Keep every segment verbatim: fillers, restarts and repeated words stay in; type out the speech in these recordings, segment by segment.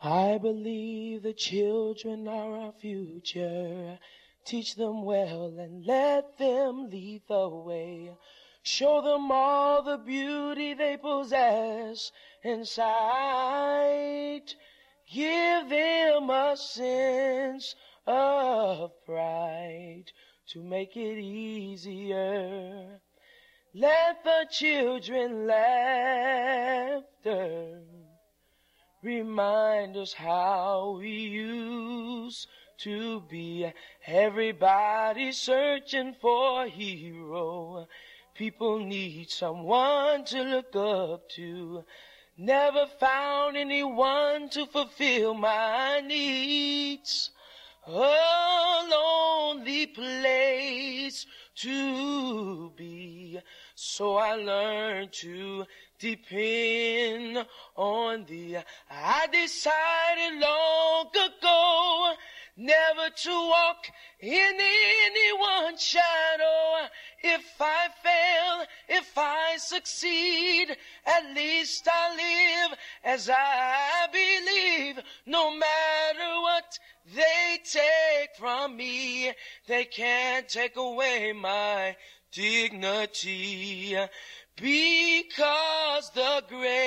I believe the children are our future. Teach them well and let them lead the way. Show them all the beauty they possess inside. Give them a sense of pride to make it easier. Let the children laughter remind us how we used to be. Everybody searching for a hero. People need someone to look up to. Never found anyone to fulfill my needs. A lonely place to be. So I learned to depend on thee. I decided long ago never to walk in anyone's shadow. If I fail, if I succeed, at least I live as I believe. No matter what they take from me, they can't take away my dignity. Because the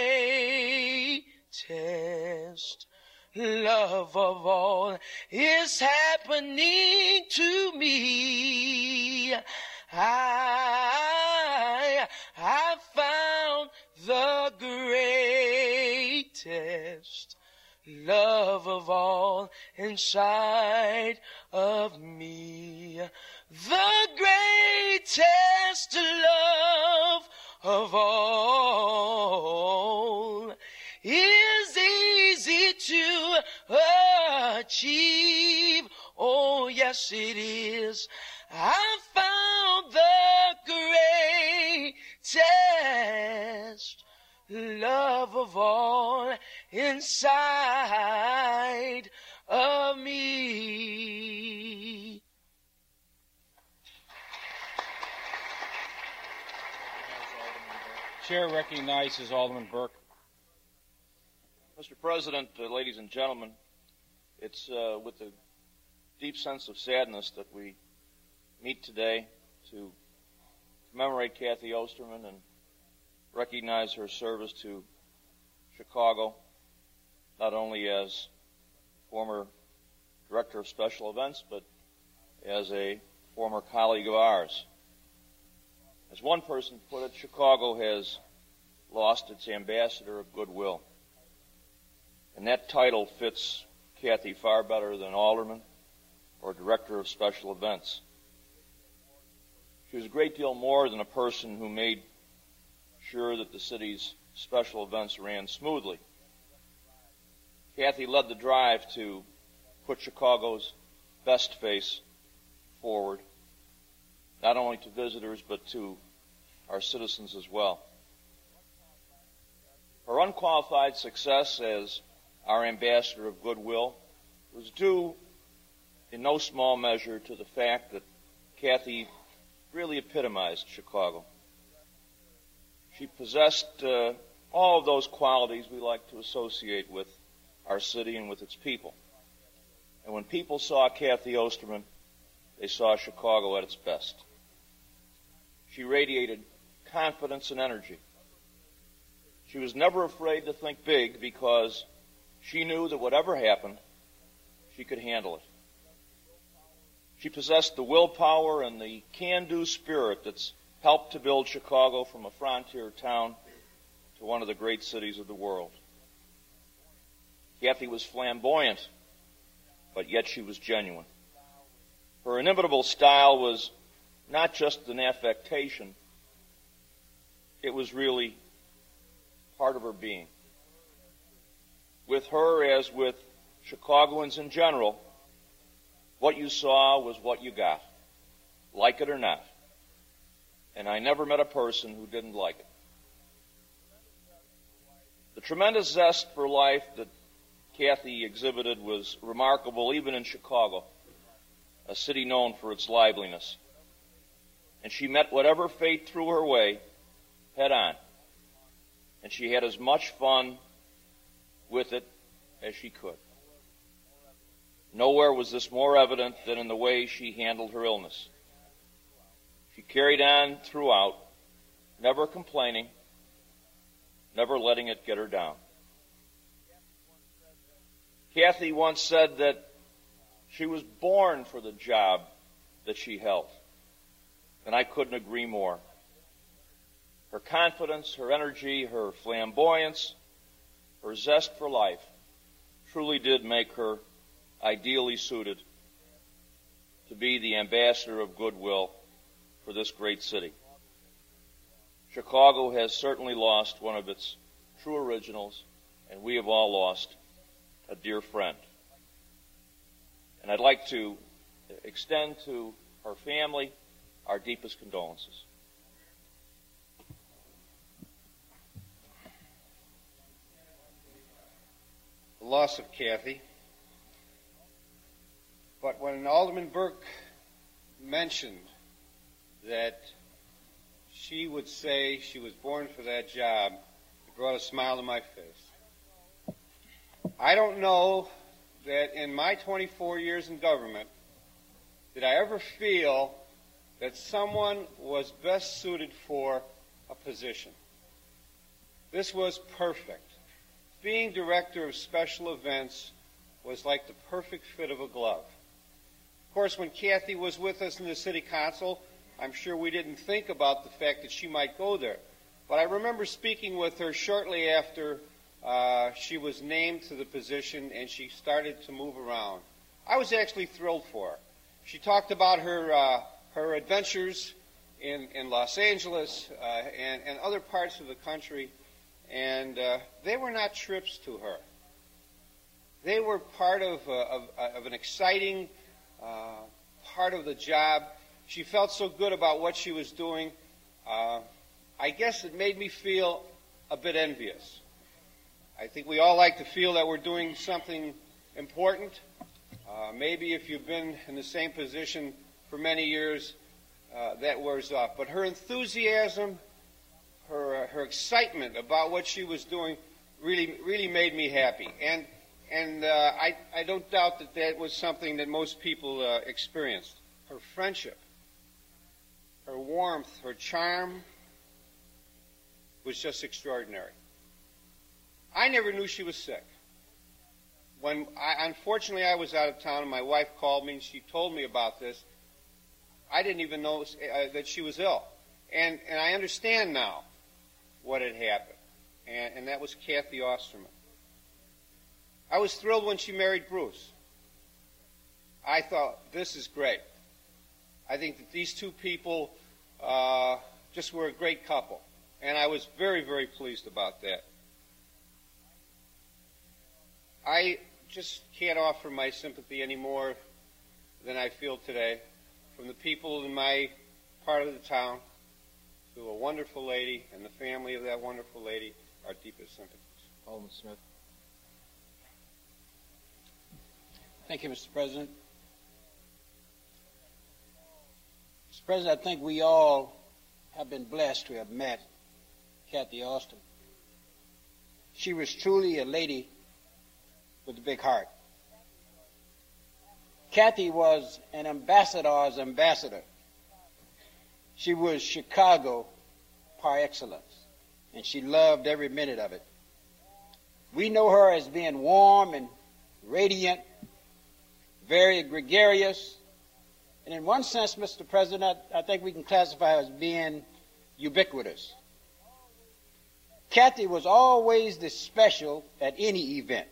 greatest love of all is happening to me. I, I found the greatest love of all inside of me. The greatest love of all is easy to achieve. Oh, yes, it is. I found the greatest love of all inside of me. Chair recognizes Alderman Burke. Mister President, uh, ladies and gentlemen, it's uh, with a deep sense of sadness that we meet today to commemorate Kathy Osterman and recognize her service to Chicago, not only as former Director of Special Events, but as a former colleague of ours. As one person put it, Chicago has lost its ambassador of goodwill. And that title fits Kathy far better than alderman or director of special events. She was a great deal more than a person who made sure that the city's special events ran smoothly. Kathy led the drive to put Chicago's best face forward, not only to visitors but to our citizens as well. Her unqualified success as our ambassador of goodwill was due in no small measure to the fact that Kathy really epitomized Chicago. She possessed uh, all of those qualities we like to associate with our city and with its people. And when people saw Kathy Osterman, they saw Chicago at its best. She radiated confidence and energy. She was never afraid to think big because she knew that whatever happened, she could handle it. She possessed the willpower and the can-do spirit that's helped to build Chicago from a frontier town to one of the great cities of the world. Kathy was flamboyant, but yet she was genuine. Her inimitable style was not just an affectation, it was really part of her being. With her, as with Chicagoans in general, what you saw was what you got, like it or not. And I never met a person who didn't like it. The tremendous zest for life that Kathy exhibited was remarkable even in Chicago, a city known for its liveliness. And she met whatever fate threw her way head on. And she had as much fun with it as she could. Nowhere was this more evident than in the way she handled her illness. She carried on throughout, never complaining, never letting it get her down. Kathy once said that she was born for the job that she held, and I couldn't agree more. Her confidence, her energy, her flamboyance, her zest for life truly did make her ideally suited to be the ambassador of goodwill for this great city. Chicago has certainly lost one of its true originals, and we have all lost a dear friend. And I'd like to extend to her family our deepest condolences. The loss of Kathy. But when Alderman Burke mentioned that she would say she was born for that job, it brought a smile to my face. I don't know that in my twenty-four years in government did I ever feel that someone was best suited for a position. This was perfect. Being director of special events was like the perfect fit of a glove. Of course, when Kathy was with us in the city council, I'm sure we didn't think about the fact that she might go there. But I remember speaking with her shortly after uh, she was named to the position and she started to move around. I was actually thrilled for her. She talked about her uh, her adventures in, in Los Angeles uh, and, and other parts of the country, and uh, they were not trips to her. They were part of, uh, of, of an exciting uh, part of the job. She felt so good about what she was doing. Uh, I guess it made me feel a bit envious. I think we all like to feel that we're doing something important. Uh, maybe if you've been in the same position for many years, uh, that wears off. But her enthusiasm, her uh, her excitement about what she was doing, really really made me happy. And and uh, I I don't doubt that that was something that most people uh, experienced. Her friendship, her warmth, her charm was just extraordinary. I never knew she was sick. When I, unfortunately I was out of town and my wife called me and she told me about this, I didn't even know uh, that she was ill. And, and I understand now what had happened. And, and that was Kathy Osterman. I was thrilled when she married Bruce. I thought, this is great. I think that these two people uh, just were a great couple. And I was very, very pleased about that. I just can't offer my sympathy any more than I feel today from the people in my part of the town to a wonderful lady and the family of that wonderful lady, our deepest sympathies. Alderman Smith. Thank you, Mister President. Mister President, I think we all have been blessed to have met Kathy Austin. She was truly a lady with a big heart. Kathy was an ambassador's ambassador. She was Chicago par excellence, and she loved every minute of it. We know her as being warm and radiant, very gregarious, and in one sense, Mister President, I, I think we can classify her as being ubiquitous. Kathy was always the special at any event.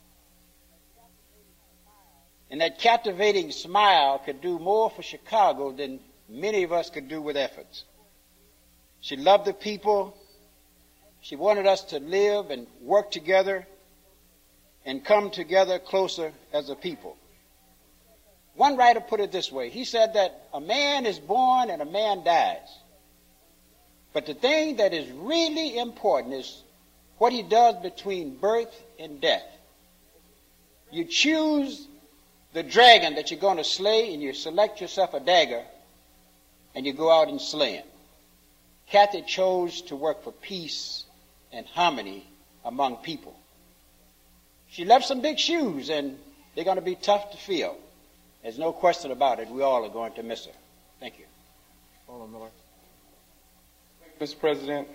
And that captivating smile could do more for Chicago than many of us could do with efforts. She loved the people. She wanted us to live and work together and come together closer as a people. One writer put it this way. He said that a man is born and a man dies. But the thing that is really important is what he does between birth and death. You choose the dragon that you're going to slay, and you select yourself a dagger, and you go out and slay him. Kathy chose to work for peace and harmony among people. she left some big shoes, and they're going to be tough to fill. There's no question about it. We all are going to miss her. Thank you. Alderman Miller. Mister President,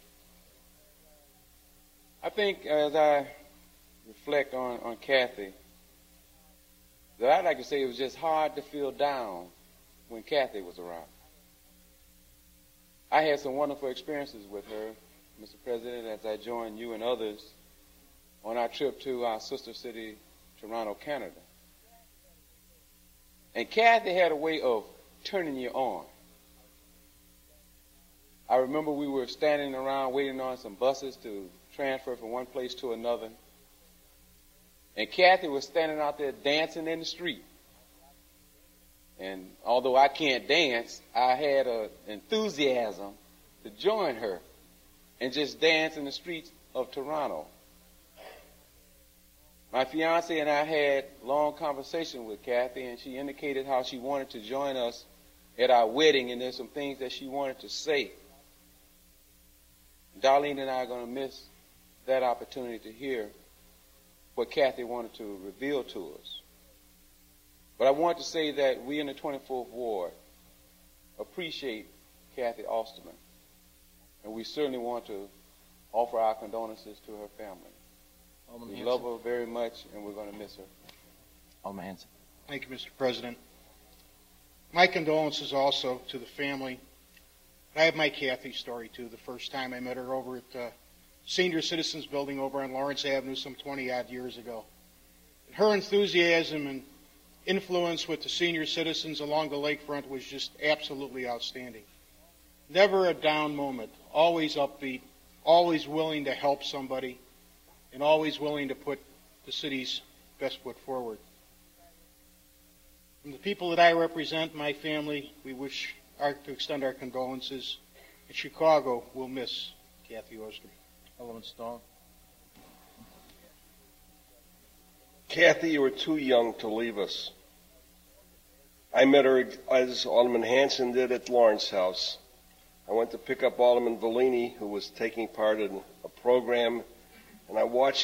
I think as I reflect on, on Kathy, that I'd like to say it was just hard to feel down when Kathy was around. I had some wonderful experiences with her, Mister President, as I joined you and others on our trip to our sister city, Toronto, Canada. And Kathy had a way of turning you on. I remember we were standing around waiting on some buses to transfer from one place to another. And Kathy was standing out there dancing in the street. And although I can't dance, I had an enthusiasm to join her and just dance in the streets of Toronto. My fiance and I had long conversation with Kathy, and she indicated how she wanted to join us at our wedding, and there's some things that she wanted to say. Darlene and I are going to miss that opportunity to hear what Kathy wanted to reveal to us. But I want to say that we in the twenty-fourth Ward appreciate Kathy Osterman, and we certainly want to offer our condolences to her family. Alderman We Hanson. love her very much, and we're going to miss her. Alderman Hanson. Thank you, Mister President. My condolences also to the family. I have my Kathy story, too. The first time I met her over at the Senior Citizens Building over on Lawrence Avenue some twenty-odd years ago. Her enthusiasm and influence with the senior citizens along the lakefront was just absolutely outstanding. Never a down moment, always upbeat, always willing to help somebody, and always willing to put the city's best foot forward. From the people that I represent, my family, we wish our, to extend our condolences. In Chicago, we'll miss Kathy Osterman. Alderman Stone. Kathy, you were too young to leave us. I met her as Alderman Hanson did at Lawrence House. I went to pick up Alderman Vellini, who was taking part in a program, and I watched